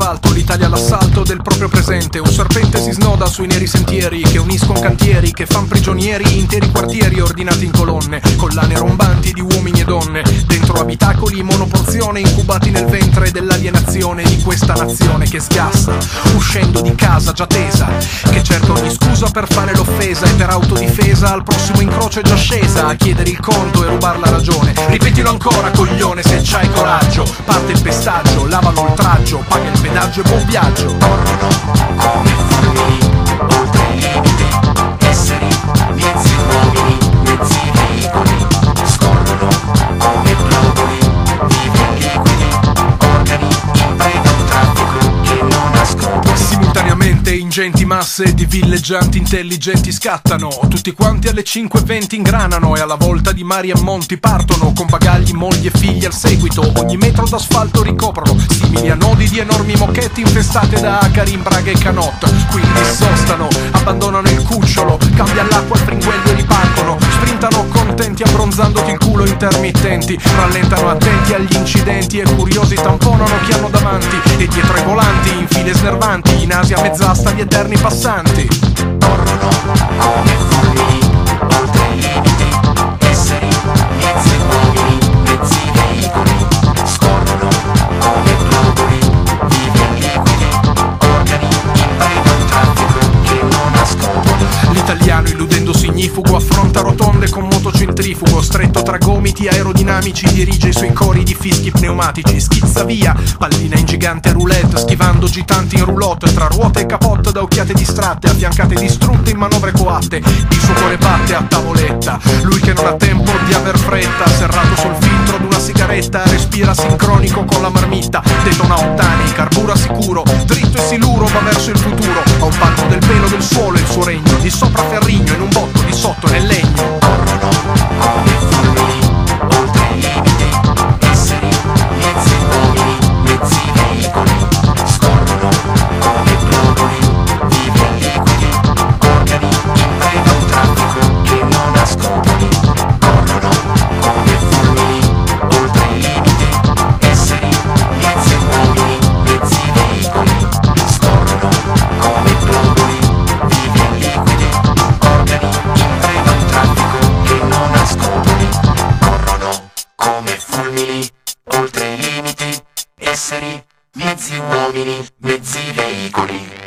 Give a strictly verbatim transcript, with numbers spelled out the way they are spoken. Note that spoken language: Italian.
l'asfalto, l'Italia all'assalto del proprio presente. Un serpente si snoda sui neri sentieri che uniscono cantieri, che fan prigionieri interi quartieri ordinati in colonne, collane rombanti di uomini e donne, dentro abitacoli monoporzione, incubati nel ventre dell'alienazione di questa nazione che sgassa, uscendo di casa già tesa, che cerca ogni scusa per fare l'offesa e per autodifesa al prossimo incrocio è già scesa a chiedere il conto e rubar la ragione. Ripetilo ancora, coglione, se c'hai coraggio. Parte il pestaggio, lava l'oltraggio, paga il pedaggio e buon viaggio. Corrono come fulmini oltre il limite, esseri, mezzi uomini, mezzi veicoli, scorrono come globuli, vivi liquidi, organi in preda a un traffico che non ha scrupoli. Simultaneamente ingenti masse di villeggianti intelligenti scattano, tutti quanti alle cinque e venti ingranano e alla volta di mari e monti partono, con bagagli, mogli e figli al seguito, ogni metro d'asfalto ricoprono, simili a nodi di enormi moquette infestate da acari in braghe e canotte. Quindi sostano, abbandonano il cucciolo, cambia l'acqua al fringuello e ripartono, sprintano contenti abbronzandoti il culo intermittenti, rallentano attenti agli incidenti e curiosi tamponano chi hanno davanti, e dietro ai volanti in file snervanti, in Asia mezz'asta gli eterni passanti. Corrono come fulmini oltre i limiti, esseri, mezzi uomini, mezzi veicoli, scorrono come globuli, vivi liquidi, organi in preda a un traffico che non ha scrupoli. L'italiano illudendo signifugo affronta rotonde con moto centrifugo, stretto tra gomiti aerodinamici dirige i suoi cori di fischi pneumatici, schizza via pallina in gigante roulette, schivando gitanti in roulotte tra ruote e capotte da occhiate distratte, affiancate distrutte in manovre coatte. Il suo cuore batte a tavoletta, lui che non ha tempo di aver fretta, serrato sul filtro d'una sigaretta, respira sincronico con la marmitta, detona ottani, carbura sicuro, dritto e siluro va verso il futuro, a un palmo del pelo del suolo il suo regno, di sopra Ferrigno in un botto, di sotto nel legno. Corrono come fulmini oltre i limiti, esseri, mezzi uomini, mezzi veicoli, scorrono come globuli, vivi liquidi, organi in preda a un traffico che non ha scrupoli. Corrono come fulmini oltre i limiti, esseri, mezzi uomini, mezzi veicoli, scorrono come globuli, vivi liquidi, organi in preda a un traffico che non ha scrupoli. Corrono come fulmini oltre i limiti, esseri, mezzi uomini, mezzi veicoli.